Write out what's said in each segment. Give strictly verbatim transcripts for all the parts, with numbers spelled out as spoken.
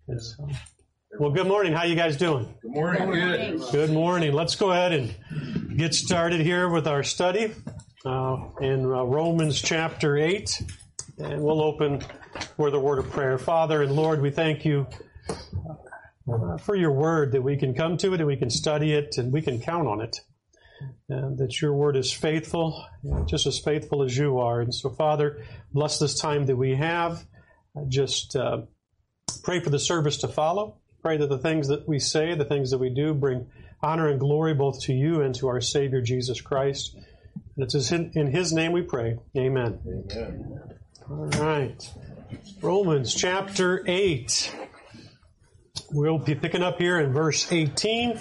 Yes. Well, good morning. How you guys doing? Good morning. Good morning. Good morning. Let's go ahead and get started here with our study uh, in uh, Romans chapter eight. And we'll open with a word of prayer. Father and Lord, we thank you uh, for your word, that we can come to it and we can study it and we can count on it. And that your word is faithful, just as faithful as you are. And so, Father, bless this time that we have. Just uh, pray for the service to follow. Pray that the things that we say, the things that we do, bring honor and glory both to you and to our Savior, Jesus Christ. And it's in, in His name we pray. Amen. Amen. All right. Romans chapter eight. We'll be picking up here in verse eighteen.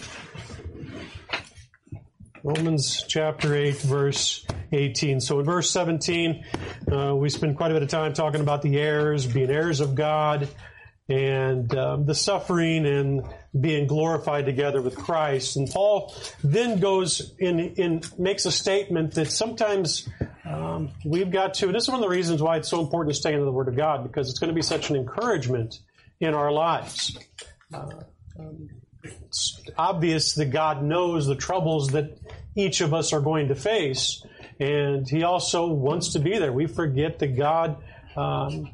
Romans chapter eight, verse eighteen. So in verse seventeen, uh, we spend quite a bit of time talking about the heirs, being heirs of God, and um, the suffering and being glorified together with Christ. And Paul then goes in, in makes a statement that sometimes um, we've got to, and this is one of the reasons why it's so important to stay into the Word of God, because it's going to be such an encouragement in our lives. Uh, um, it's obvious that God knows the troubles that each of us are going to face, and He also wants to be there. We forget that God... Um,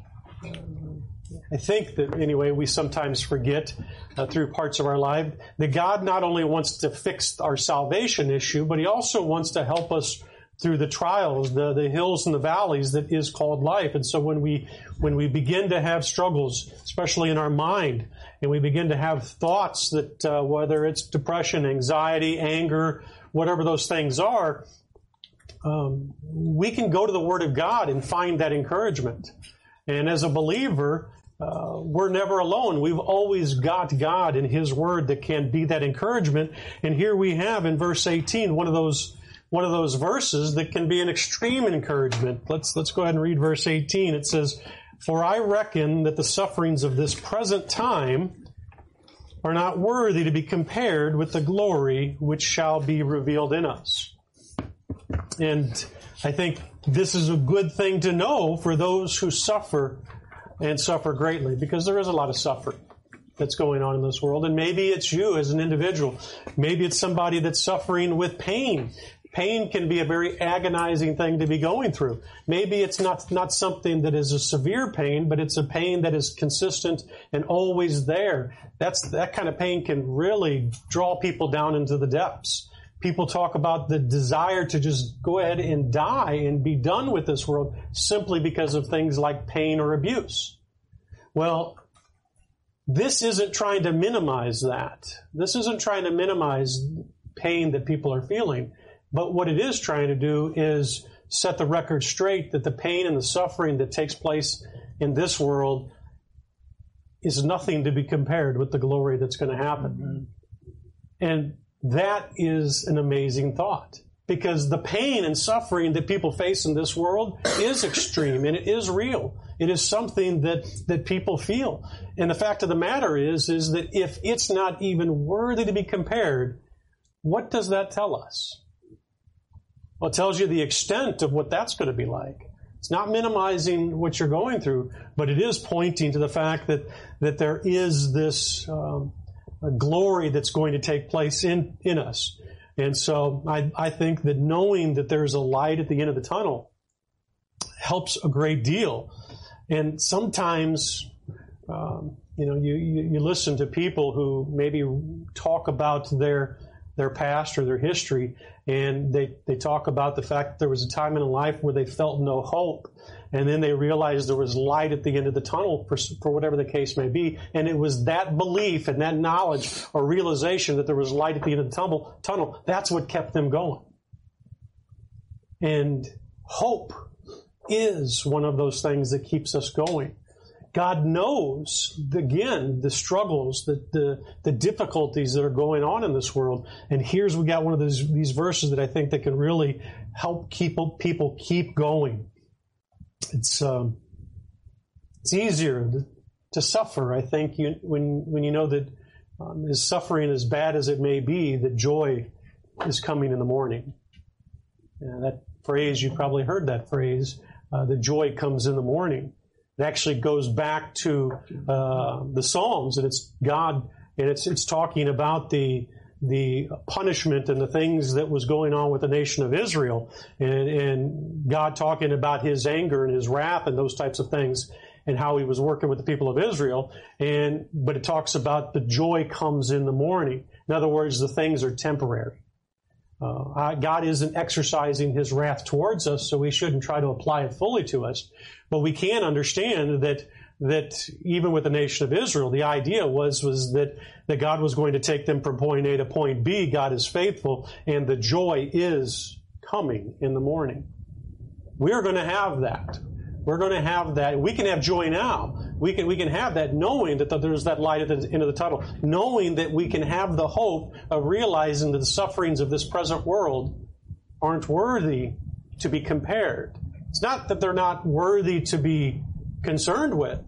I think that, anyway, we sometimes forget uh, through parts of our life that God not only wants to fix our salvation issue, but He also wants to help us through the trials, the, the hills and the valleys that is called life. And so when we when we begin to have struggles, especially in our mind, and we begin to have thoughts that uh, whether it's depression, anxiety, anger, whatever those things are, um, we can go to the Word of God and find that encouragement. And as a believer, uh, we're never alone. We've always got God and His Word that can be that encouragement. And here we have in verse eighteen one of those one of those verses that can be an extreme encouragement. Let's let's go ahead and read verse eighteen. It says, "For I reckon that the sufferings of this present time are not worthy to be compared with the glory which shall be revealed in us." And I think this is a good thing to know for those who suffer and suffer greatly, because there is a lot of suffering that's going on in this world. And maybe it's you as an individual. Maybe it's somebody that's suffering with pain. Pain can be a very agonizing thing to be going through. Maybe it's not, not something that is a severe pain, but it's a pain that is consistent and always there. That's, that kind of pain can really draw people down into the depths. People talk about the desire to just go ahead and die and be done with this world simply because of things like pain or abuse. Well, this isn't trying to minimize that. This isn't trying to minimize pain that people are feeling. But what it is trying to do is set the record straight that the pain and the suffering that takes place in this world is nothing to be compared with the glory that's going to happen. And that is an amazing thought, because the pain and suffering that people face in this world is extreme and it is real. It is something that, that people feel. And the fact of the matter is, is that if it's not even worthy to be compared, what does that tell us? Well, it tells you the extent of what that's going to be like. It's not minimizing what you're going through, but it is pointing to the fact that, that there is this um, a glory that's going to take place in, in us. And so I, I think that knowing that there's a light at the end of the tunnel helps a great deal. And sometimes, um, you know, you, you, you listen to people who maybe talk about their their past or their history, and they, they talk about the fact that there was a time in life where they felt no hope, and then they realized there was light at the end of the tunnel for, for whatever the case may be, and it was that belief and that knowledge or realization that there was light at the end of the tunnel, tunnel that's what kept them going. And hope is one of those things that keeps us going. God knows, again, the struggles, the, the the difficulties that are going on in this world. And here's we got one of those these verses that I think that can really help keep people keep going. It's um, it's easier to, to suffer, I think, you, when when you know that um, as suffering as bad as it may be, that joy is coming in the morning. Yeah, that phrase, you probably heard that phrase, uh, the joy comes in the morning. It actually goes back to uh, the Psalms, and it's God, and it's it's talking about the the punishment and the things that was going on with the nation of Israel, and, and God talking about His anger and His wrath and those types of things, and how He was working with the people of Israel. And but it talks about the joy comes in the morning. In other words, the things are temporary. Uh, God isn't exercising His wrath towards us, so we shouldn't try to apply it fully to us. But we can understand that that even with the nation of Israel, the idea was was that, that God was going to take them from point A to point B. God is faithful, and the joy is coming in the morning. We're going to have that. We're going to have that. We can have joy now. We can we can have that knowing that there's that light at the end of the tunnel, knowing that we can have the hope of realizing that the sufferings of this present world aren't worthy to be compared. It's not that they're not worthy to be concerned with.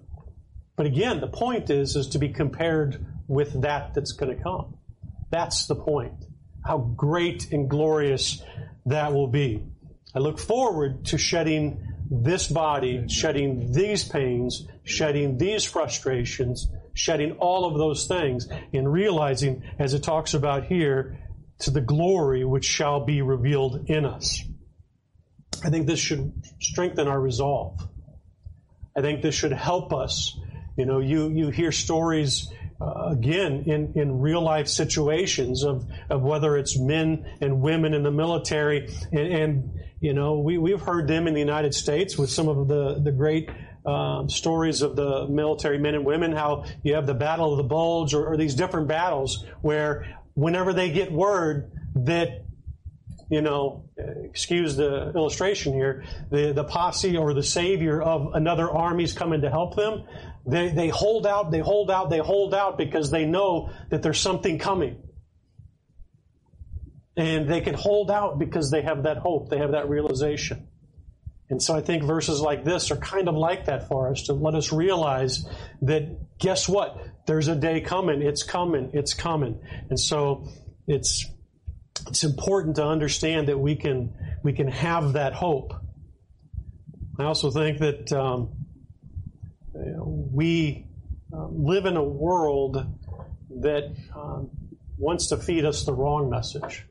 But again, the point is, is to be compared with that that's going to come. That's the point. How great and glorious that will be. I look forward to shedding this body, shedding these pains, shedding these frustrations, shedding all of those things, and realizing, as it talks about here, to the glory which shall be revealed in us. I think this should strengthen our resolve. I think this should help us. You know, you, you hear stories, uh, again, in, in real life situations of, of whether it's men and women in the military. And, and you know, we, we've heard them in the United States with some of the, the great um, stories of the military men and women, how you have the Battle of the Bulge or, or these different battles where whenever they get word that, you know, excuse the illustration here, the, the posse or the savior of another army's coming to help them, they, they hold out, they hold out, they hold out because they know that there's something coming. And they can hold out because they have that hope, they have that realization. And so I think verses like this are kind of like that for us, to let us realize that, guess what? There's a day coming, it's coming, it's coming. And so it's It's important to understand that we can we can have that hope. I also think that um, you know, we uh, live in a world that um, wants to feed us the wrong message.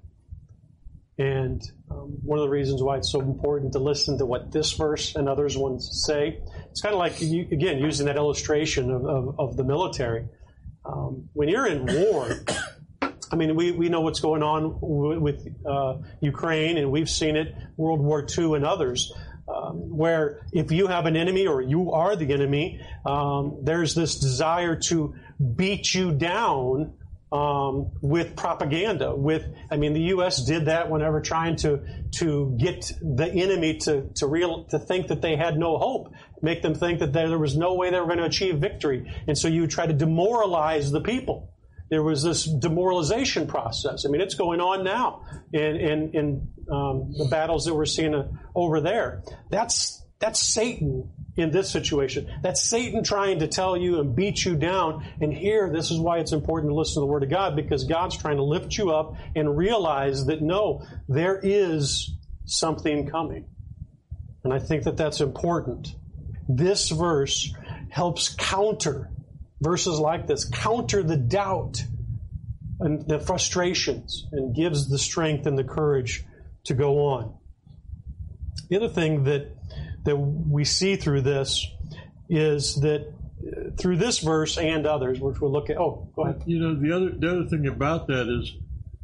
And um, one of the reasons why it's so important to listen to what this verse and others ones say, it's kind of like, you, again, using that illustration of, of, of the military. Um, when you're in war, I mean, we, we know what's going on with uh, Ukraine, and we've seen it, World War Two and others, um, where if you have an enemy or you are the enemy, um, there's this desire to beat you down um, with propaganda. With, I mean, the U S did that whenever trying to to get the enemy to to real to think that they had no hope, make them think that there was no way they were going to achieve victory, and so you try to demoralize the people. There was this demoralization process. I mean, it's going on now in in, in um, the battles that we're seeing uh, over there. That's that's Satan in this situation. That's Satan trying to tell you and beat you down. And here, this is why it's important to listen to the Word of God, because God's trying to lift you up and realize that, no, there is something coming. And I think that that's important. This verse helps counter verses like this, counter the doubt and the frustrations, and gives the strength and the courage to go on. The other thing that that we see through this is that through this verse and others, which we'll look at. Oh, go ahead. You know, the other the other thing about that is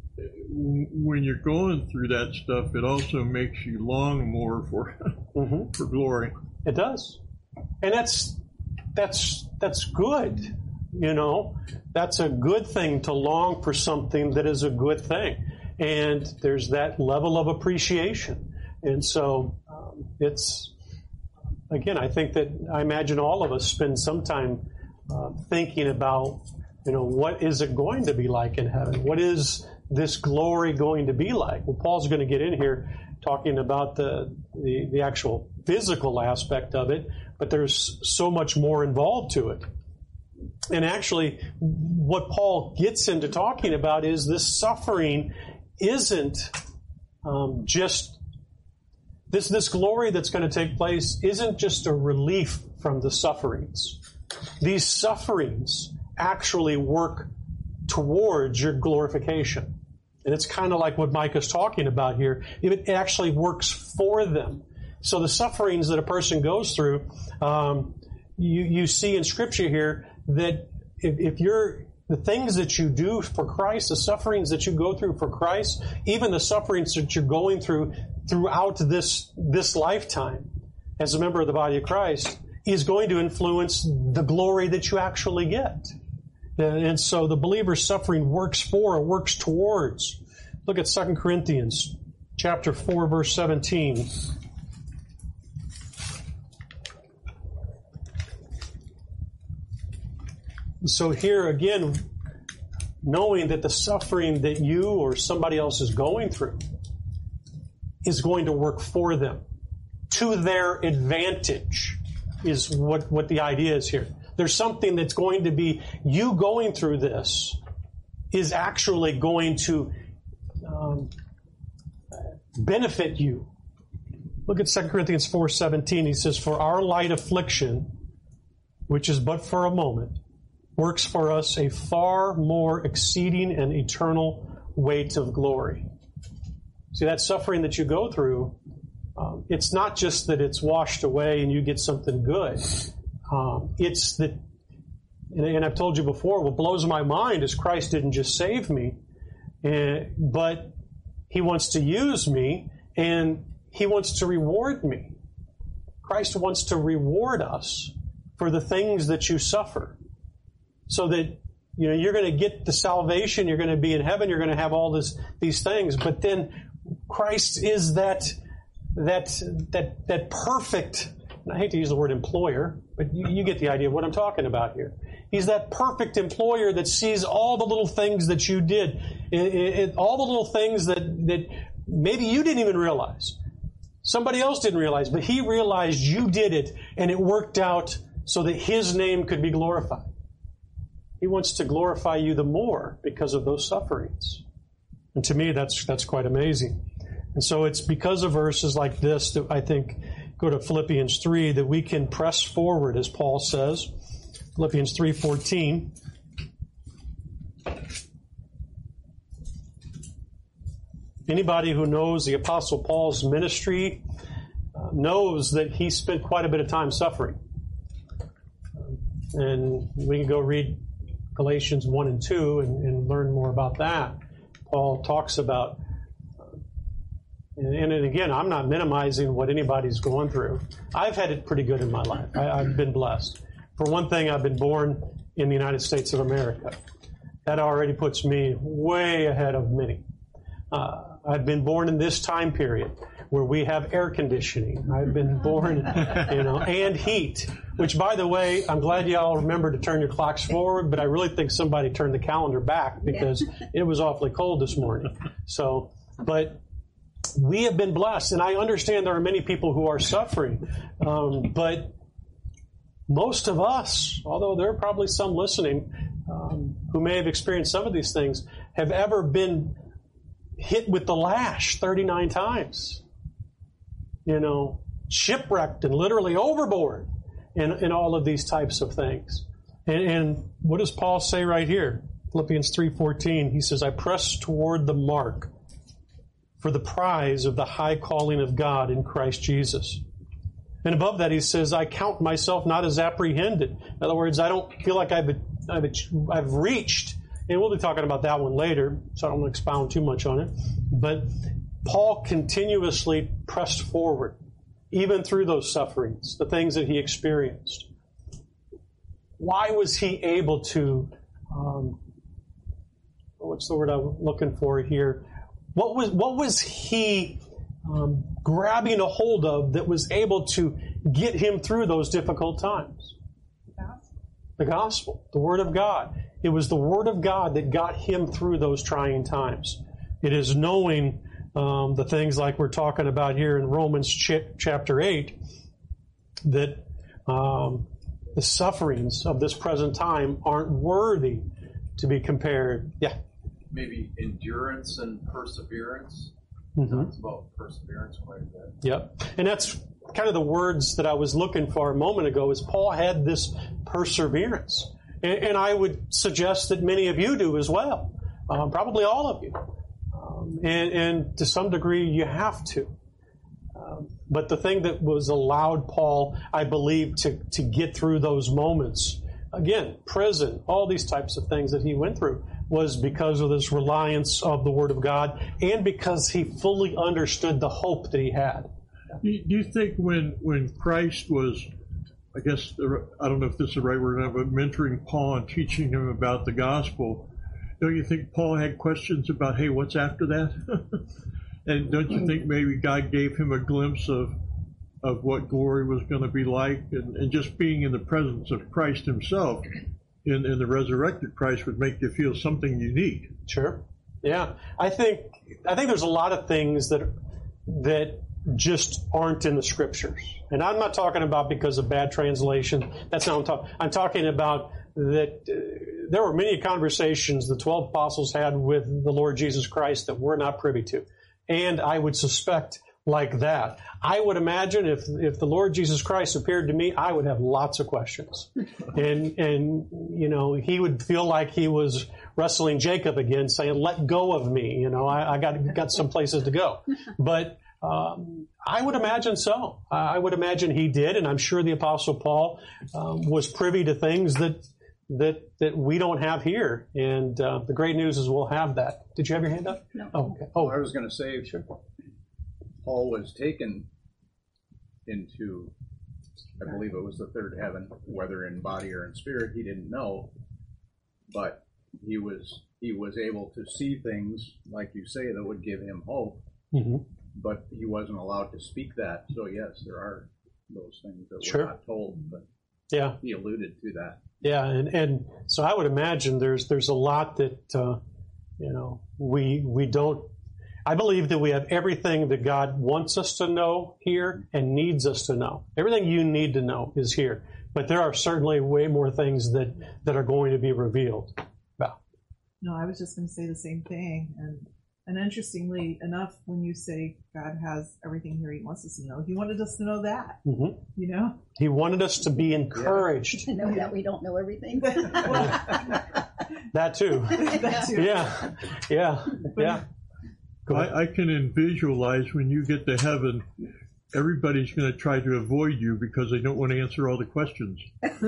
when you're going through that stuff, it also makes you long more for mm-hmm. for glory. It does, and that's that's that's good. You know, that's a good thing to long for something that is a good thing, and there's that level of appreciation, and so um, it's. Again, I think that I imagine all of us spend some time uh, thinking about, you know, what is it going to be like in heaven? What is this glory going to be like? Well, Paul's going to get in here talking about the, the, the actual physical aspect of it, but there's so much more involved to it. And actually, what Paul gets into talking about is this suffering isn't um, just This this glory that's going to take place isn't just a relief from the sufferings. These sufferings actually work towards your glorification. And it's kind of like what Micah's talking about here. It actually works for them. So the sufferings that a person goes through, um, you, you see in Scripture here that if, if you're, the things that you do for Christ, the sufferings that you go through for Christ, even the sufferings that you're going through throughout this, this lifetime as a member of the body of Christ, is going to influence the glory that you actually get. And so the believer's suffering works for or works towards. Look at Second Corinthians chapter four, verse seventeen. So here again, knowing that the suffering that you or somebody else is going through is going to work for them, to their advantage, is what, what the idea is here. There's something that's going to be, you going through this is actually going to um, benefit you. Look at Second Corinthians four seventeen. He says, "For our light affliction, which is but for a moment, works for us a far more exceeding and eternal weight of glory." See, that suffering that you go through, um, it's not just that it's washed away and you get something good. Um, it's that, and, and I've told you before, what blows my mind is Christ didn't just save me, and, but He wants to use me, and He wants to reward me. Christ wants to reward us for the things that you suffer, so that, you know, you're going to get the salvation, you're going to be in heaven, you're going to have all this, these things, but then Christ is that, that, that, that perfect, I hate to use the word employer, but you, you get the idea of what I'm talking about here. He's that perfect employer that sees all the little things that you did, it, it, all the little things that, that maybe you didn't even realize. Somebody else didn't realize, but He realized you did it, and it worked out so that His name could be glorified. He wants to glorify you the more because of those sufferings. And to me, that's that's quite amazing. And so it's because of verses like this that I think, go to Philippians three, that we can press forward, as Paul says. Philippians three fourteen. Anybody who knows the Apostle Paul's ministry uh, knows that he spent quite a bit of time suffering. And we can go read Galatians one and two and, and learn more about that. Paul talks about, uh, and, and again, I'm not minimizing what anybody's going through. I've had it pretty good in my life. I, I've been blessed. For one thing, I've been born in the United States of America. That already puts me way ahead of many. Uh, I've been born in this time period where we have air conditioning. I've been born, you know, and heat, which, by the way, I'm glad you all remember to turn your clocks forward, but I really think somebody turned the calendar back because it was awfully cold this morning. So, but we have been blessed, and I understand there are many people who are suffering, um, but most of us, although there are probably some listening um, who may have experienced some of these things, have ever been hit with the lash thirty-nine times. You know, shipwrecked and literally overboard in, in all of these types of things. And, and what does Paul say right here? Philippians three fourteen, he says, "I press toward the mark for the prize of the high calling of God in Christ Jesus." And above that, he says, "I count myself not as apprehended." In other words, I don't feel like I've, I've, I've reached, and we'll be talking about that one later, so I don't want to expound too much on it. But Paul continuously pressed forward, even through those sufferings, the things that he experienced. Why was he able to, um, what's the word I'm looking for here? What was, what was he um, grabbing a hold of that was able to get him through those difficult times? The gospel. The gospel, the Word of God. It was the Word of God that got him through those trying times. It is knowing um, the things like we're talking about here in Romans ch- chapter eight, that um, the sufferings of this present time aren't worthy to be compared. Yeah. Maybe endurance and perseverance. Mm-hmm. It's about perseverance quite a bit. Yep. And that's kind of the words that I was looking for a moment ago is Paul had this perseverance. And, and I would suggest that many of you do as well. Um, probably all of you. Um, and, and to some degree, you have to. Um, but the thing that was allowed Paul, I believe, to, to get through those moments, again, prison, all these types of things that he went through, was because of this reliance of the Word of God and because he fully understood the hope that he had. Do you think when, when Christ was, I guess, I don't know if this is the right word, but mentoring Paul and teaching him about the gospel, don't you think Paul had questions about, hey, what's after that? And don't you think maybe God gave him a glimpse of of what glory was going to be like? And, and just being in the presence of Christ himself in, in the resurrected Christ would make you feel something unique. Sure. Yeah. I think I think there's a lot of things that that just aren't in the Scriptures. And I'm not talking about because of bad translation. That's not what I'm talking. I'm talking about that uh, there were many conversations the twelve apostles had with the Lord Jesus Christ that we're not privy to. And I would suspect like that. I would imagine if if the Lord Jesus Christ appeared to me, I would have lots of questions. And, and you know, he would feel like he was wrestling Jacob again, saying, let go of me. You know, I, I got, got some places to go. But um, I would imagine so. I would imagine he did, and I'm sure the Apostle Paul um, was privy to things that that that we don't have here. And uh, the great news is we'll have that. Did you have your hand up? No. Oh, okay. Oh, I was going to say, sure. Paul was taken into, I believe it was the third heaven, whether in body or in spirit, he didn't know, but he was he was able to see things, like you say, that would give him hope, mm-hmm. but he wasn't allowed to speak that. So yes, there are those things that sure. we're not told, but yeah. he alluded to that. Yeah, and, and so I would imagine there's there's a lot that uh, you know we we don't. I believe that we have everything that God wants us to know here and needs us to know. Everything you need to know is here, but there are certainly way more things that that are going to be revealed. Val. No, I was just going to say the same thing, and and interestingly enough, when you say God has everything here He wants us to know, He wanted us to know that. Mm-hmm. You know, He wanted us to be encouraged. To know that we don't know everything. That too. that too. Yeah, yeah, yeah. I, I can visualize when you get to heaven, everybody's going to try to avoid you because they don't want to answer all the questions.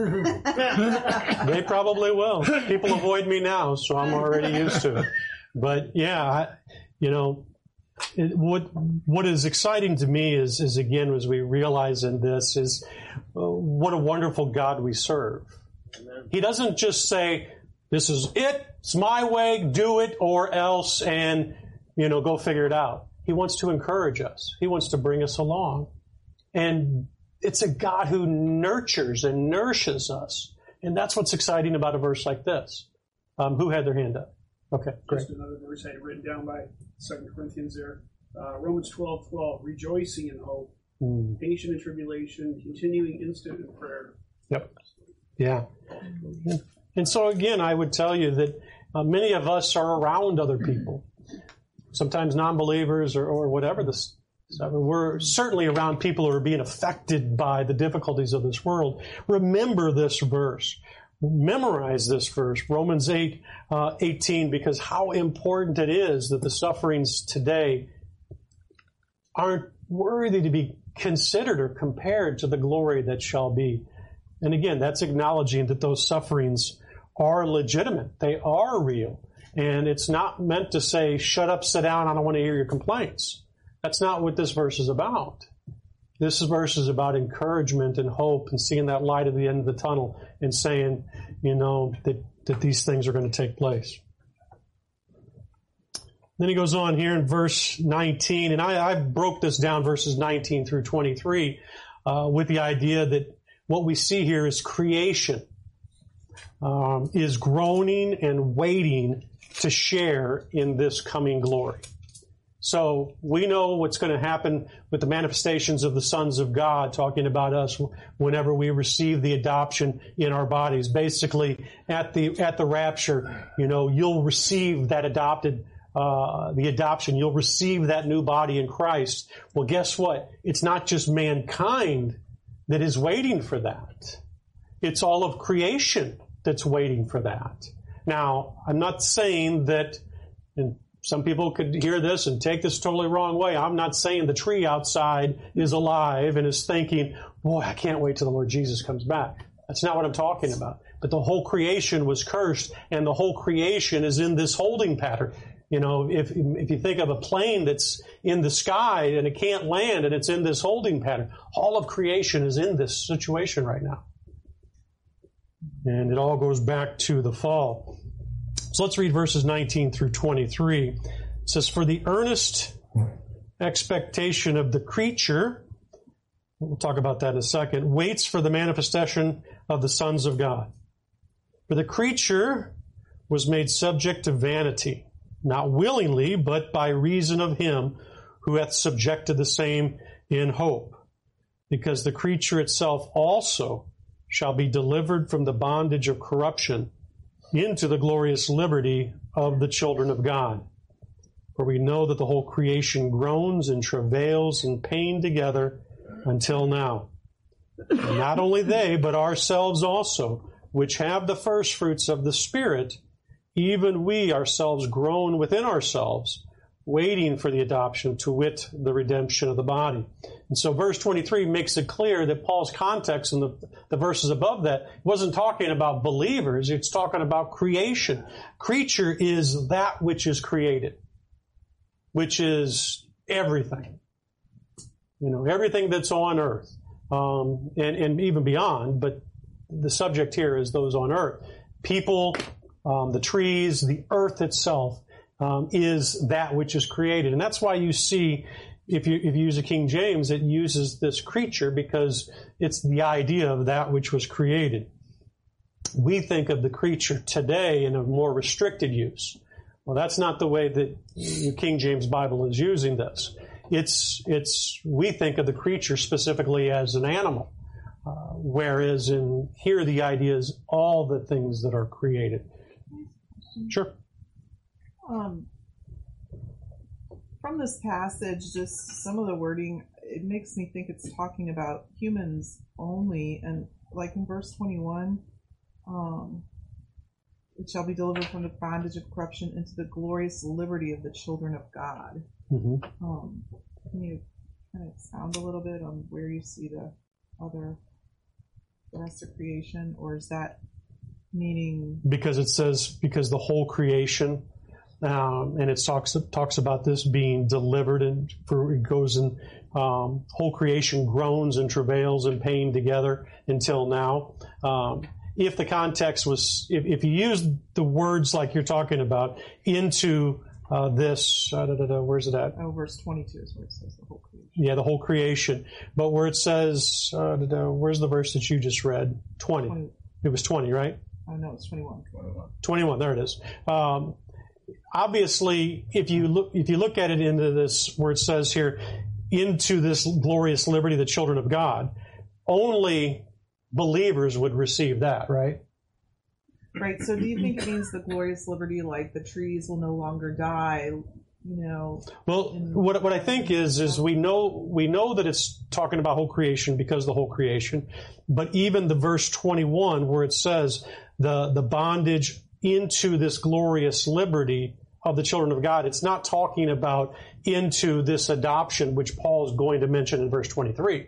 They probably will. People avoid me now, so I'm already used to it. But yeah, I, you know, it, what what is exciting to me is, is again, as we realize in this, is uh, what a wonderful God we serve. Amen. He doesn't just say, this is it, it's my way, do it, or else, and, you know, go figure it out. He wants to encourage us. He wants to bring us along. And it's a God who nurtures and nourishes us. And that's what's exciting about a verse like this. Um, who had their hand up? Okay, great. Just another verse I had written down by Second Corinthians there. Uh, Romans twelve twelve, rejoicing in hope, mm. patient in tribulation, continuing instant in prayer. Yep. Yeah. And so again, I would tell you that uh, many of us are around other people. Sometimes non-believers or, or whatever. This, we're certainly around people who are being affected by the difficulties of this world. Remember this verse. Memorize this verse, Romans eight, uh, eighteen, because how important it is that the sufferings today aren't worthy to be considered or compared to the glory that shall be. And again, that's acknowledging that those sufferings are legitimate. They are real. And it's not meant to say, shut up, sit down, I don't want to hear your complaints. That's not what this verse is about. This verse is about encouragement and hope and seeing that light at the end of the tunnel and saying, you know, that, that these things are going to take place. Then he goes on here in verse nineteen, and I, I broke this down, verses nineteen through twenty-three, uh, with the idea that what we see here is creation um, is groaning and waiting to share in this coming glory. So we know what's going to happen with the manifestations of the sons of God, talking about us whenever we receive the adoption in our bodies. Basically, at the at the rapture, you know, you'll receive that adopted uh, the adoption. You'll receive that new body in Christ. Well, guess what? It's not just mankind that is waiting for that. It's all of creation that's waiting for that. Now, I'm not saying that, and some people could hear this and take this totally wrong way. I'm not saying the tree outside is alive and is thinking, boy, I can't wait till the Lord Jesus comes back. That's not what I'm talking about. But the whole creation was cursed, and the whole creation is in this holding pattern. You know, if if you think of a plane that's in the sky and it can't land and it's in this holding pattern, all of creation is in this situation right now. And it all goes back to the fall. So let's read verses nineteen through twenty-three. It says, "For the earnest expectation of the creature," we'll talk about that in a second, "waits for the manifestation of the sons of God. For the creature was made subject to vanity, not willingly, but by reason of him who hath subjected the same in hope, because the creature itself also shall be delivered from the bondage of corruption into the glorious liberty of the children of God. For we know that the whole creation groans and travails in pain together until now. And not only they, but ourselves also, which have the first fruits of the Spirit, even we ourselves groan within ourselves, waiting for the adoption, to wit, the redemption of the body." And so verse twenty-three makes it clear that Paul's context in the, the verses above that wasn't talking about believers, it's talking about creation. Creature is that which is created, which is everything. You know, everything that's on earth, um, and, and even beyond, but the subject here is those on earth. People, um, the trees, the earth itself, Um, is that which is created. And that's why you see, if you if you use a King James, it uses this creature because it's the idea of that which was created. We think of the creature today in a more restricted use. Well, that's not the way that the King James Bible is using this. It's it's we think of the creature specifically as an animal, uh, whereas in here the idea is all the things that are created. Sure. Um, from this passage, just some of the wording, it makes me think it's talking about humans only. And like in verse twenty-one, um, it shall be delivered from the bondage of corruption into the glorious liberty of the children of God. Mm-hmm. Um, can you kind of expound a little bit on where you see the other, the rest of creation? Or is that meaning? Because it says, because the whole creation, Um, and it talks talks about this being delivered, and for it goes in um, whole creation groans and travails in pain together until now. Um, if the context was, if, if you use the words like you're talking about into uh, this, uh, da, da, da, where's it at? Oh, verse twenty-two is where it says the whole creation. Yeah, the whole creation. But where it says, uh, da, da, where's the verse that you just read? twenty. twenty. It was twenty, right? Oh no, it's twenty-one. twenty-one. There it is. Um, Obviously, if you look if you look at it into this, where it says here, into this glorious liberty, the children of God, only believers would receive that, right? Right. So do you think it means the glorious liberty, like the trees will no longer die, you know? Well, what what I think is, is we know we know that it's talking about whole creation because the whole creation, but even the verse twenty-one where it says the, the bondage into this glorious liberty of the children of God, it's not talking about into this adoption, which Paul is going to mention in verse twenty-three.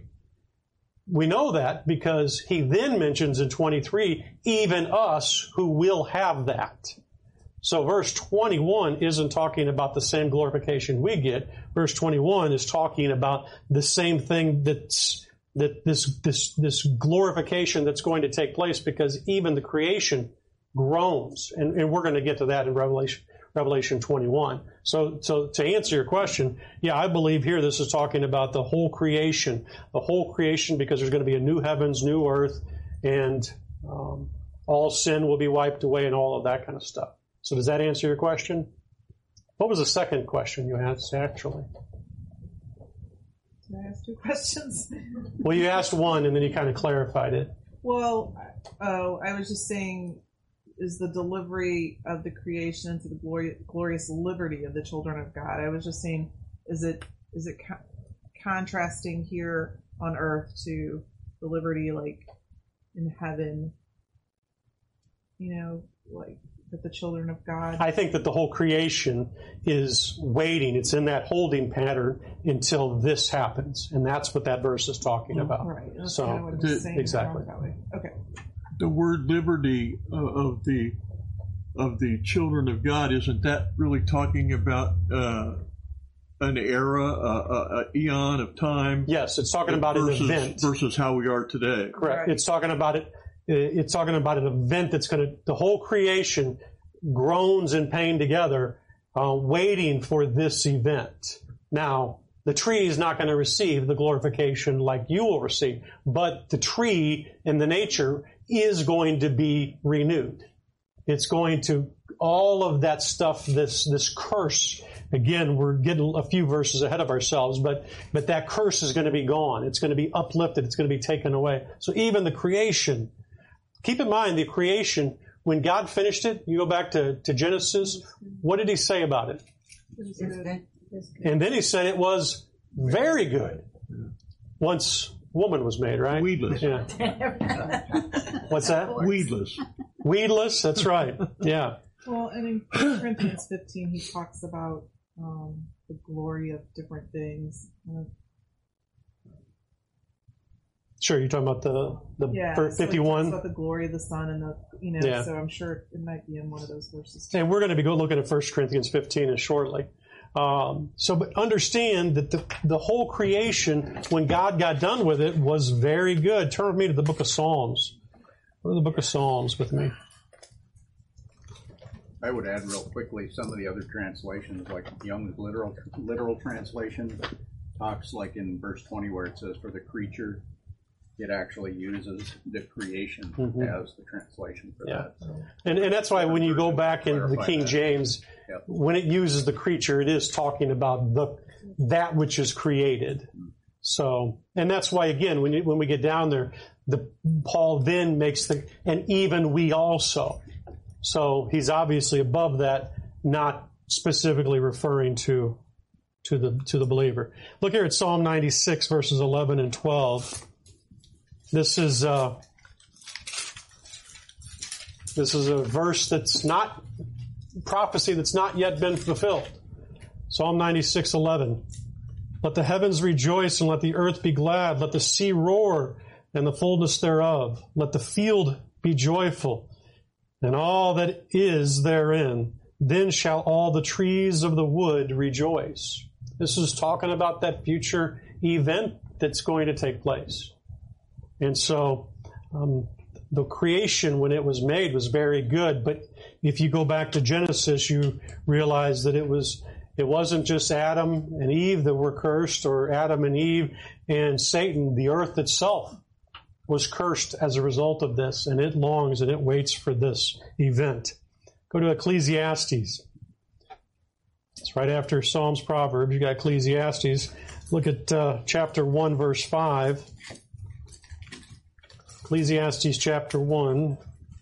We know that because he then mentions in twenty-three, even us who will have that. So verse twenty-one isn't talking about the same glorification we get. Verse twenty-one is talking about the same thing that's, that this, this, this glorification that's going to take place, because even the creation groans. And, and we're going to get to that in Revelation, Revelation twenty-one. So, so to answer your question, yeah, I believe here this is talking about the whole creation, the whole creation, because there's going to be a new heavens, new earth, and um, all sin will be wiped away and all of that kind of stuff. So does that answer your question? What was the second question you asked, actually? Did I ask two questions? Well, you asked one and then you kind of clarified it. Well, oh, I was just saying, is the delivery of the creation into the glory, glorious liberty of the children of God. I was just saying, is it is it co- contrasting here on earth to the liberty like in heaven? You know, like that the children of God. I think that the whole creation is waiting. It's in that holding pattern until this happens, and that's what that verse is talking about. Right. That's So kind of what it was saying. exactly. That way. Okay. The word liberty uh, of the of the children of God, isn't that really talking about uh, an era, a, a eon of time? Yes, it's talking about versus, an event. versus how we are today. Correct. Right. It's talking about it. It's talking about an event that's going to, the whole creation groans in pain together, uh, waiting for this event. Now, the tree is not going to receive the glorification like you will receive, but the tree and the nature is going to be renewed. It's going to, all of that stuff, this, this curse, again, we're getting a few verses ahead of ourselves, but, but that curse is going to be gone. It's going to be uplifted. It's going to be taken away. So even the creation, keep in mind the creation, when God finished it, you go back to, to Genesis, what did he say about it? It's good. It's good. And then he said it was very good. Once woman was made, right? Weedless. Yeah. What's that? Weedless. Weedless, that's right. Yeah. Well, and in First Corinthians fifteen, he talks about um, the glory of different things. Uh, Sure, you're talking about the, the yeah, fir- so he fifty-one. talks about the glory of the sun and the, you know, Yeah. so I'm sure it might be in one of those verses. Too. And we're going to be go looking at First Corinthians fifteen shortly. Um, so, but understand that the, the whole creation, when God got done with it, was very good. Turn with me to the book of Psalms. Go to the book of Psalms with me. I would add real quickly some of the other translations, like Young's literal literal translation, talks like in verse twenty where it says, for the creature, it actually uses the creation Mhm. as the translation for Yeah. that. So, And, and that's why when you go back into the Clarify King that. James, Yep. when it uses the creature, it is talking about the that which is created. So, and that's why again, when you, when we get down there, the Paul then makes the and even we also. So he's obviously above that, not specifically referring to to the to the believer. Look here at Psalm ninety-six, verses eleven and twelve. This is uh, this is a verse that's not prophecy that's not yet been fulfilled. Psalm ninety-six, eleven. Let the heavens rejoice and let the earth be glad. Let the sea roar and the fullness thereof. Let the field be joyful and all that is therein. Then shall all the trees of the wood rejoice. This is talking about that future event that's going to take place. And so um, the creation, when it was made, was very good. But if you go back to Genesis, you realize that it was it wasn't just Adam and Eve that were cursed, or Adam and Eve and Satan. The earth itself was cursed as a result of this, and it longs and it waits for this event. Go to Ecclesiastes. It's right after Psalms, Proverbs. You got Ecclesiastes. Look at uh, chapter one, verse five. Ecclesiastes chapter one,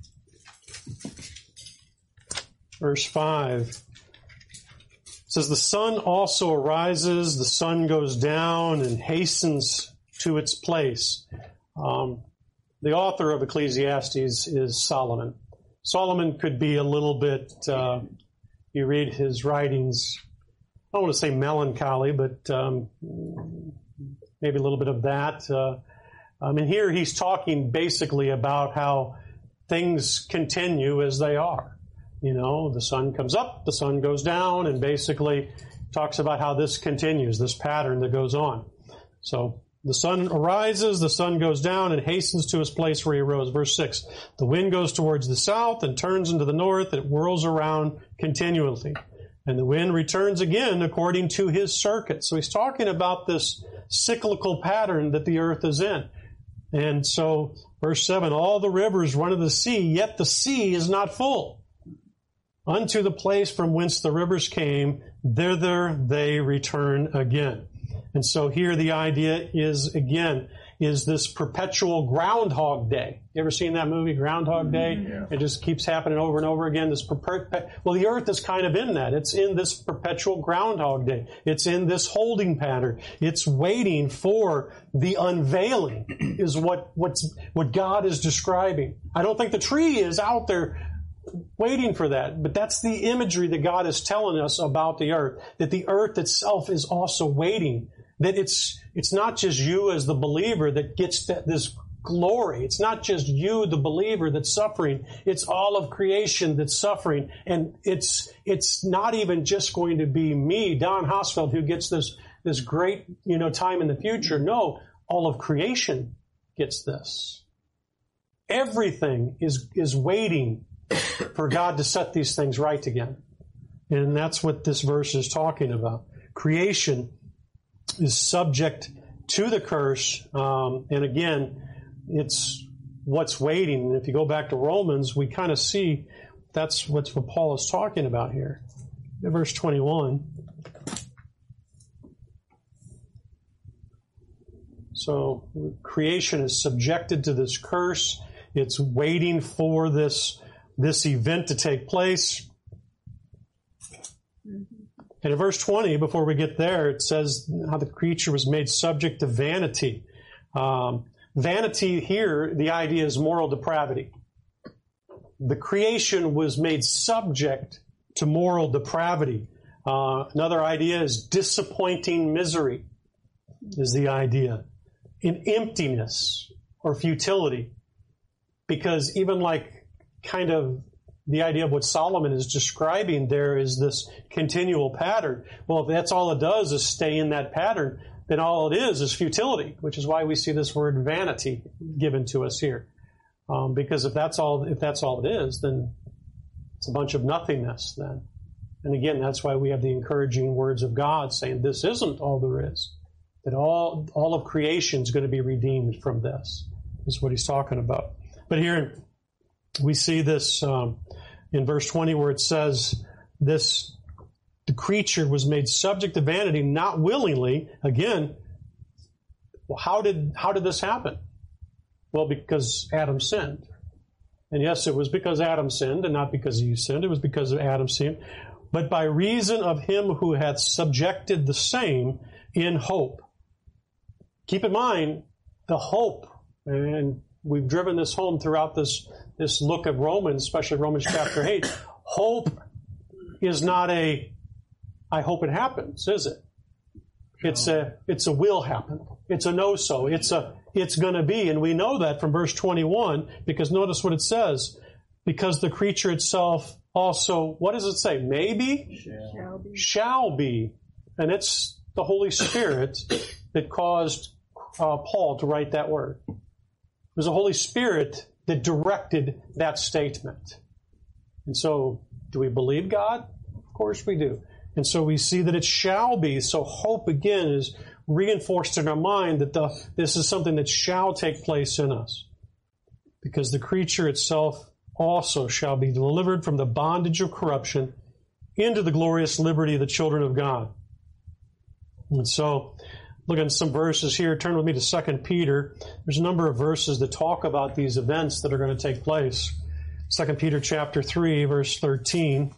verse five. It says, the sun also arises, the sun goes down and hastens to its place. Um, the author of Ecclesiastes is Solomon. Solomon could be a little bit, uh, you read his writings, I don't want to say melancholy, but um, maybe a little bit of that. Uh, um, and here he's talking basically about how things continue as they are. You know, the sun comes up, the sun goes down, and basically talks about how this continues, this pattern that goes on. So the sun arises, the sun goes down and hastens to his place where he arose. Verse six, the wind goes towards the south and turns into the north. It whirls around continually. And the wind returns again according to his circuit. So he's talking about this cyclical pattern that the earth is in. And so, verse seven, all the rivers run to the sea, yet the sea is not full. Unto the place from whence the rivers came, thither they return again. And so here the idea is, again, is this perpetual Groundhog Day. You ever seen that movie, Groundhog Day? Yeah. It just keeps happening over and over again. This perpe- well, the earth is kind of in that. It's in this perpetual Groundhog Day. It's in this holding pattern. It's waiting for the unveiling, is what what's what God is describing. I don't think the tree is out there waiting for that, but that's the imagery that God is telling us about the earth, that the earth itself is also waiting, that it's it's not just you as the believer that gets that, this glory. It's not just you, the believer, that's suffering. It's all of creation that's suffering, and it's it's not even just going to be me, Don Hosfeld, who gets this this great you know time in the future. No, all of creation gets this. Everything is is waiting for God to set these things right again. And that's what this verse is talking about. Creation is subject to the curse. Um, and again, it's what's waiting. And if you go back to Romans, we kind of see that's what's what Paul is talking about here. In verse twenty-one. So creation is subjected to this curse. It's waiting for this this event to take place. And in verse twenty, before we get there, it says how the creature was made subject to vanity. Um, vanity here, the idea is moral depravity. The creation was made subject to moral depravity. Uh, another idea is disappointing misery, is the idea. In emptiness or futility. Because even like kind of the idea of what Solomon is describing there is this continual pattern. Well, if that's all it does is stay in that pattern, then all it is is futility, which is why we see this word vanity given to us here. Um, because if that's all, if that's all it is, then it's a bunch of nothingness then. And again, that's why we have the encouraging words of God saying this isn't all there is. That all, all of creation is going to be redeemed from this, is what he's talking about. But here we see this um, in verse twenty where it says this, the creature was made subject to vanity, not willingly. Again, well, how did, how did this happen? Well, because Adam sinned. And yes, it was because Adam sinned and not because you sinned. It was because of Adam's sin. But by reason of him who hath subjected the same in hope. Keep in mind the hope, and we've driven this home throughout this, this look of Romans, especially Romans chapter eight. Hope is not a, I hope it happens, is it? It's a, it's a will happen. It's a no so. It's a, it's going to be. And we know that from verse twenty-one, because notice what it says. Because the creature itself also, what does it say? Maybe? Shall be. Shall be. And it's the Holy Spirit that caused uh, Paul to write that word. It was the Holy Spirit that directed that statement. And so, do we believe God? Of course we do. And so we see that it shall be. So hope, again, is reinforced in our mind that the, this is something that shall take place in us. Because the creature itself also shall be delivered from the bondage of corruption into the glorious liberty of the children of God. And so, look at some verses here. Turn with me to Second Peter. There's a number of verses that talk about these events that are going to take place. Second Peter chapter three, verse thirteen.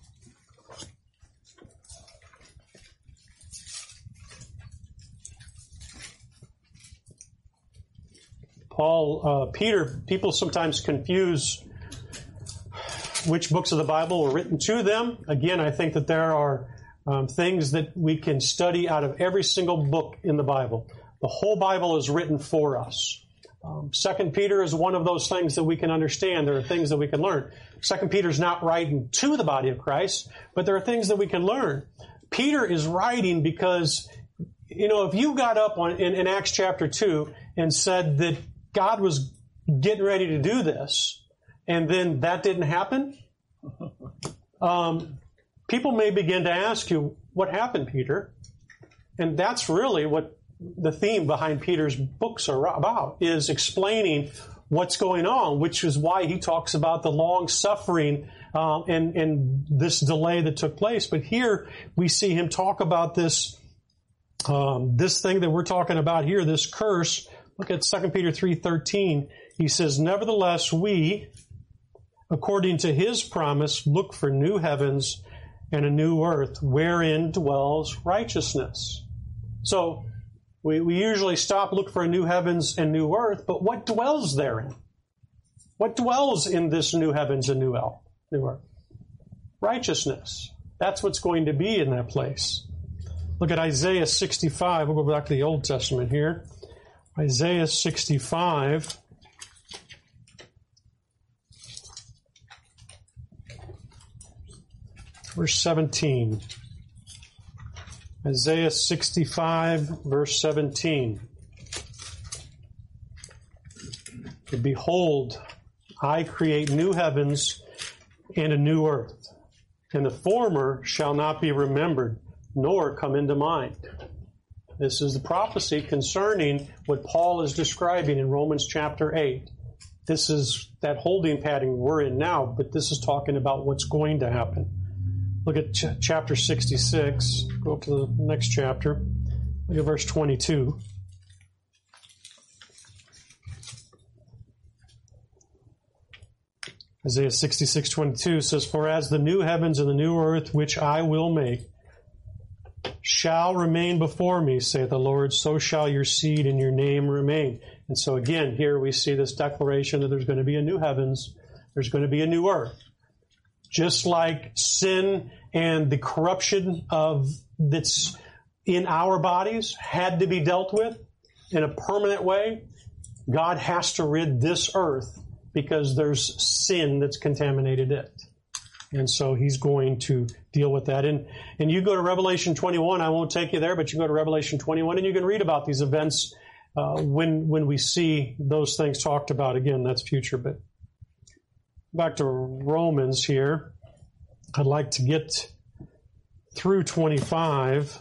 Paul, uh, Peter, people sometimes confuse which books of the Bible were written to them. Again, I think that there are um, things that we can study out of every single book in the Bible. The whole Bible is written for us. Um, Second Peter is one of those things that we can understand. There are things that we can learn. Second Peter is not writing to the body of Christ, but there are things that we can learn. Peter is writing because, you know, if you got up on, in, in Acts chapter two and said that God was getting ready to do this, and then that didn't happen, um, people may begin to ask you, what happened, Peter? And that's really what the theme behind Peter's books are about, is explaining what's going on, which is why he talks about the long suffering uh, and, and this delay that took place. But here we see him talk about this, um, this thing that we're talking about here, this curse Look at Second Peter three thirteen. He says, nevertheless, we, according to his promise, look for new heavens and a new earth wherein dwells righteousness. So we, we usually stop, look for a new heavens and new earth, but what dwells therein? What dwells in this new heavens and new earth? Righteousness. That's what's going to be in that place. Look at Isaiah sixty-five. We'll go back to the Old Testament here. Isaiah sixty-five. Verse seventeen. Isaiah sixty-five, verse seventeen. Behold, I create new heavens and a new earth, and the former shall not be remembered, nor come into mind. This is the prophecy concerning what Paul is describing in Romans chapter eight. This is that holding pattern we're in now, but this is talking about what's going to happen. Look at ch- chapter sixty-six. Go up to the next chapter. Look at verse twenty-two. Isaiah sixty-six twenty-two says, for as the new heavens and the new earth which I will make shall remain before me, saith the Lord, so shall your seed and your name remain. And so again, here we see this declaration that there's going to be a new heavens, there's going to be a new earth. Just like sin and the corruption of that's in our bodies had to be dealt with in a permanent way, God has to rid this earth because there's sin that's contaminated it. And so he's going to deal with that. And and you go to Revelation twenty-one, I won't take you there, but you go to Revelation twenty-one and you can read about these events uh, when when we see those things talked about. Again, that's future. But back to Romans here. I'd like to get through twenty-five.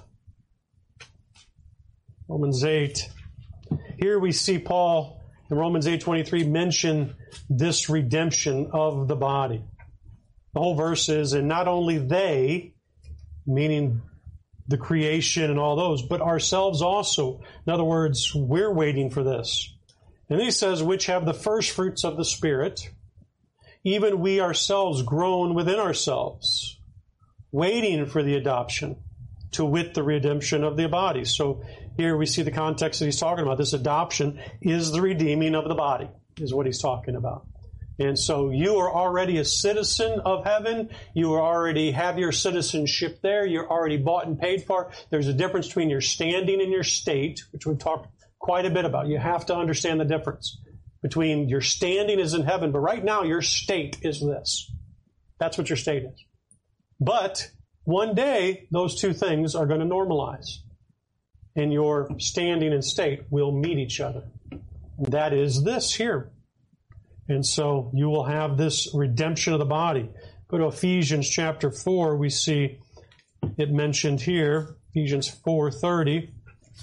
Romans eight. Here we see Paul in Romans eight twenty-three mention this redemption of the body. The whole verse is, and not only they, meaning the creation and all those, but ourselves also. In other words, we're waiting for this. And then he says, which have the first fruits of the Spirit, even we ourselves groan within ourselves, waiting for the adoption, to wit the redemption of the body. So here we see the context that he's talking about. This adoption is the redeeming of the body, is what he's talking about. And so you are already a citizen of heaven. You are already have your citizenship there. You're already bought and paid for. There's a difference between your standing and your state, which we've talked quite a bit about. You have to understand the difference between your standing is in heaven, but right now your state is this. That's what your state is. But one day, those two things are going to normalize. And your standing and state will meet each other. And that is this here. And so you will have this redemption of the body. Go to Ephesians chapter four. We see it mentioned here. Ephesians four thirty.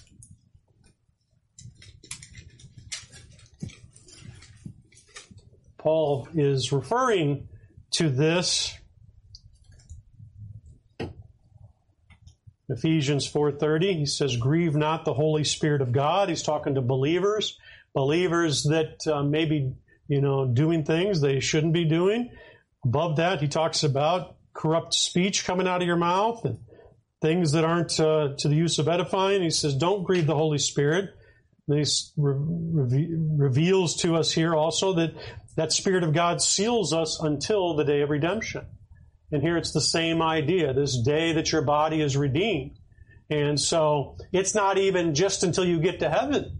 Paul is referring to this. Ephesians four thirty, he says, grieve not the Holy Spirit of God. He's talking to believers, believers that uh, maybe, you know, doing things they shouldn't be doing. Above that, he talks about corrupt speech coming out of your mouth and things that aren't uh, to the use of edifying. He says, don't grieve the Holy Spirit. And he re- reveals to us here also that that Spirit of God seals us until the day of redemption. And here it's the same idea, this day that your body is redeemed. And so it's not even just until you get to heaven.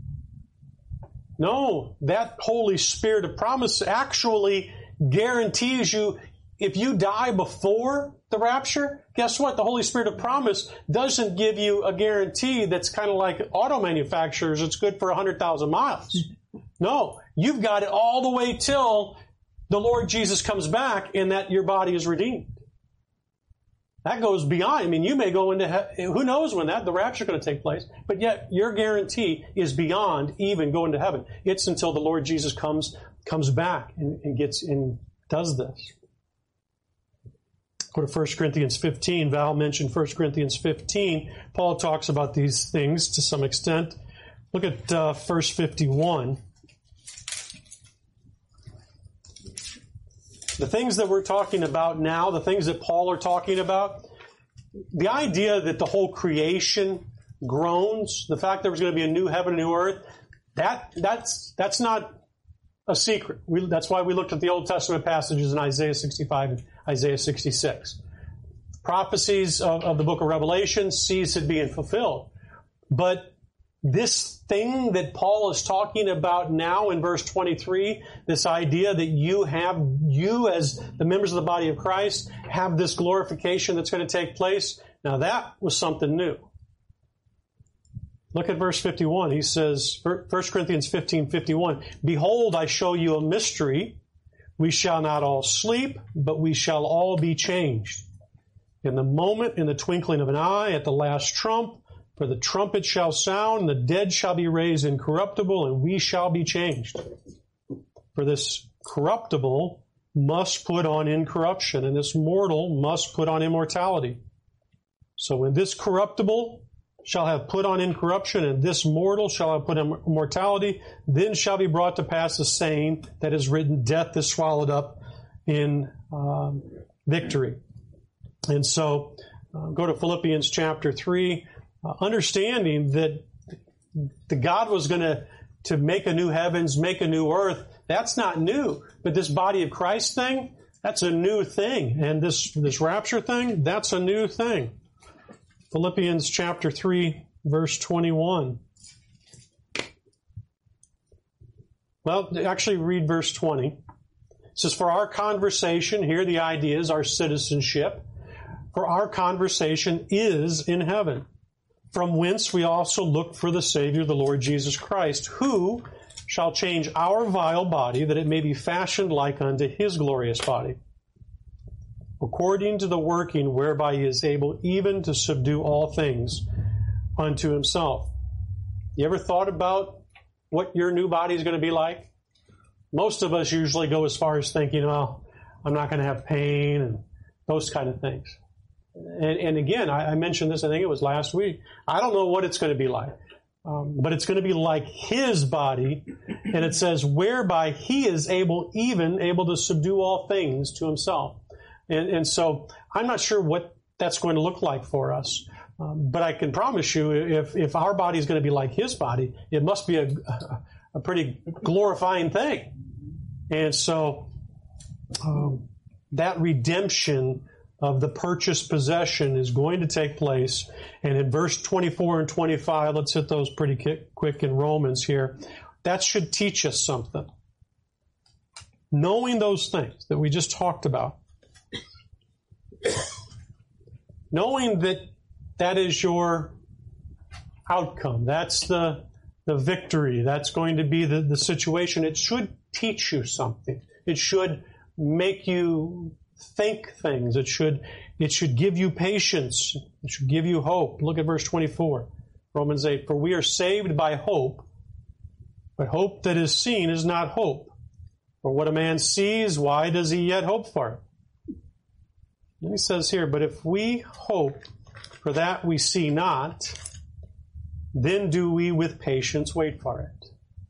No, that Holy Spirit of promise actually guarantees you, if you die before the rapture, guess what? The Holy Spirit of promise doesn't give you a guarantee that's kind of like auto manufacturers. It's good for one hundred thousand miles. No, you've got it all the way till the Lord Jesus comes back and that your body is redeemed. That goes beyond. I mean, you may go into, he- who knows when that, the rapture is going to take place, but yet your guarantee is beyond even going to heaven. It's until the Lord Jesus comes, comes back and, and gets and does this. Go to First Corinthians fifteen. Val mentioned First Corinthians fifteen. Paul talks about these things to some extent. Look at uh, verse fifty-one. The things that we're talking about now, the things that Paul are talking about, the idea that the whole creation groans, the fact there was going to be a new heaven and a new earth, that that's that's not a secret. We, that's why we looked at the Old Testament passages in Isaiah sixty-five and Isaiah sixty-six. Prophecies of, of the book of Revelation sees it being fulfilled. But this thing that Paul is talking about now in verse twenty-three, this idea that you have, you as the members of the body of Christ, have this glorification that's going to take place, now that was something new. Look at verse fifty-one. He says, First Corinthians fifteen fifty-one, "Behold, I show you a mystery. We shall not all sleep, but we shall all be changed. In the moment, in the twinkling of an eye, at the last trump, for the trumpet shall sound, and the dead shall be raised incorruptible, and we shall be changed. For this corruptible must put on incorruption, and this mortal must put on immortality. So when this corruptible shall have put on incorruption, and this mortal shall have put on immortality, then shall be brought to pass the saying that is written, death is swallowed up in um, victory." And so, uh, go to Philippians chapter three, uh, understanding that the God was going to to make a new heavens, make a new earth. That's not new. But this body of Christ thing, that's a new thing. And this, this rapture thing, that's a new thing. Philippians chapter three, verse twenty-one. Well, actually read verse twenty. It says, "For our conversation," here the idea is our citizenship, "for our conversation is in heaven, from whence we also look for the Savior, the Lord Jesus Christ, who shall change our vile body, that it may be fashioned like unto his glorious body, according to the working whereby he is able even to subdue all things unto himself." You ever thought about what your new body is going to be like? Most of us usually go as far as thinking, well, I'm not going to have pain and those kind of things. And, and again, I, I mentioned this, I think it was last week. I don't know what it's going to be like. Um, but it's going to be like his body. And it says, whereby he is able, even able to subdue all things to himself. And, and so I'm not sure what that's going to look like for us. Um, but I can promise you, if, if our body is going to be like his body, it must be a, a pretty glorifying thing. And so um, that redemption of the purchased possession is going to take place. And in verse twenty-four and twenty-five, let's hit those pretty quick in Romans here. That should teach us something. Knowing those things that we just talked about. Knowing that that is your outcome. That's the, the victory. That's going to be the, the situation. It should teach you something. It should make you think things. It should, it should give you patience. It should give you hope. Look at verse twenty-four, Romans eight. "For we are saved by hope, but hope that is seen is not hope. For what a man sees, why does he yet hope for it?" And he says here, "But if we hope for that we see not, then do we with patience wait for it."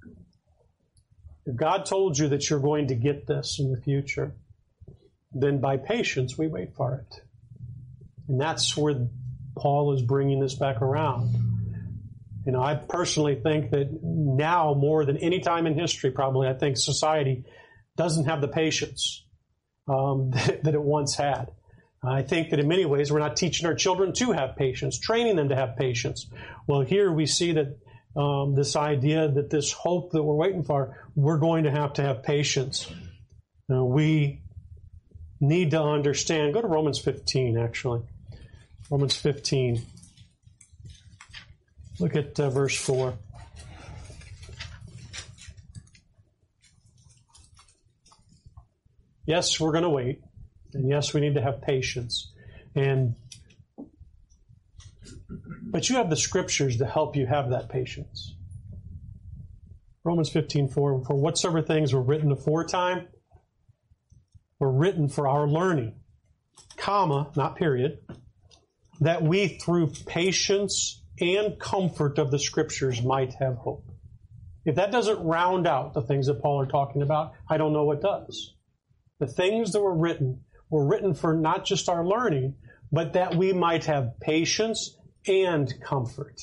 If God told you that you're going to get this in the future, then by patience we wait for it. And that's where Paul is bringing this back around. You know, I personally think that now more than any time in history, probably, I think society doesn't have the patience um, that, that it once had. I think that in many ways we're not teaching our children to have patience, training them to have patience. Well, here we see that um, this idea that this hope that we're waiting for, we're going to have to have patience. Now, we need to understand. Go to Romans fifteen, actually. Romans fifteen. Look at uh, verse four. Yes, we're going to wait. And yes, we need to have patience. And but you have the scriptures to help you have that patience. Romans fifteen four, "For whatsoever things were written aforetime were written for our learning, comma, not period, that we through patience and comfort of the Scriptures might have hope. If that doesn't round out the things that Paul are talking about, I don't know what does. The things that were written were written for not just our learning, but that we might have patience and comfort.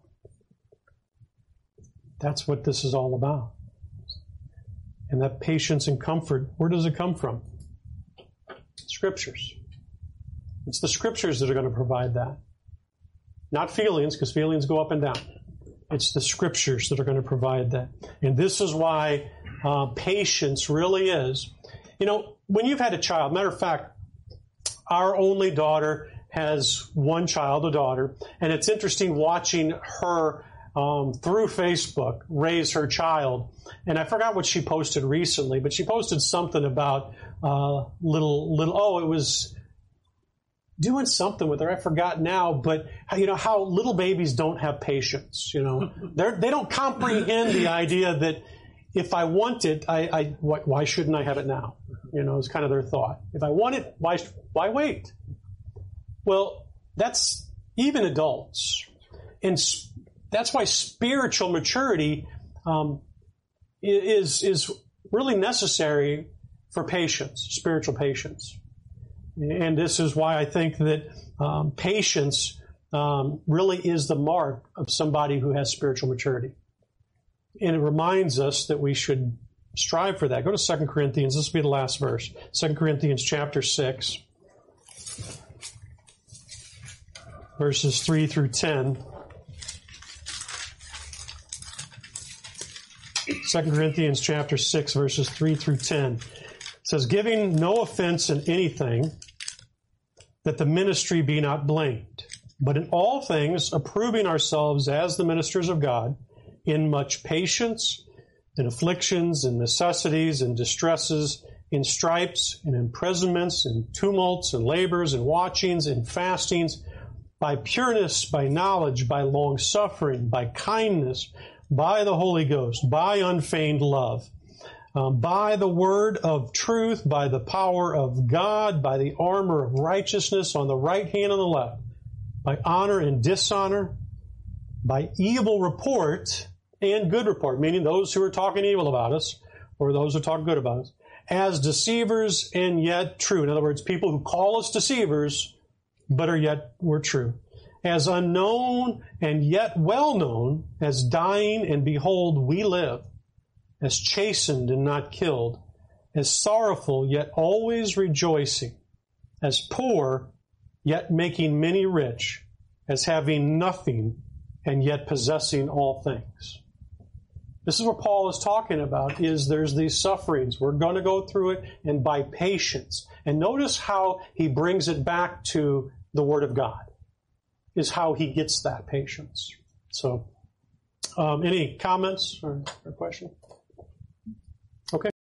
That's what this is all about. And that patience and comfort, where does it come from? Scriptures. It's the Scriptures that are going to provide that. Not feelings, because feelings go up and down. It's the Scriptures that are going to provide that. And this is why uh, patience really is. You know, when you've had a child, matter of fact, our only daughter has one child, a daughter, and it's interesting watching her um, through Facebook raise her child. And I forgot what she posted recently, but she posted something about uh, little, little, oh, it was doing something with her. I forgot now, but you know how little babies don't have patience. You know, they they don't comprehend the idea that if I want it, I, I why, why shouldn't I have it now? You know, it's kind of their thought. If I want it, why why wait? Well, that's even adults, and that's why spiritual maturity um, is is really necessary for patience, spiritual patience. And this is why I think that um, patience um, really is the mark of somebody who has spiritual maturity. And it reminds us that we should strive for that. Go to Second Corinthians. This will be the last verse. Second Corinthians chapter six, verses three through ten. Second Corinthians chapter six, verses three through ten. It says, giving no offense in anything, that the ministry be not blamed, but in all things approving ourselves as the ministers of God, in much patience, in afflictions, in necessities, in distresses, in stripes, in imprisonments, in tumults, and labors, and watchings, and fastings, by pureness, by knowledge, by long suffering, by kindness, by the Holy Ghost, by unfeigned love, Um, by the word of truth, by the power of God, by the armor of righteousness on the right hand and the left, by honor and dishonor, by evil report and good report, meaning those who are talking evil about us or those who talk good about us, as deceivers and yet true. In other words, people who call us deceivers but are yet we're true. As unknown and yet well known, as dying and behold we live, as chastened and not killed, as sorrowful yet always rejoicing, as poor yet making many rich, as having nothing and yet possessing all things. This is what Paul is talking about, is there's these sufferings. We're going to go through it, and by patience. And notice how he brings it back to the Word of God, is how he gets that patience. So, um, any comments or, or questions? Okay.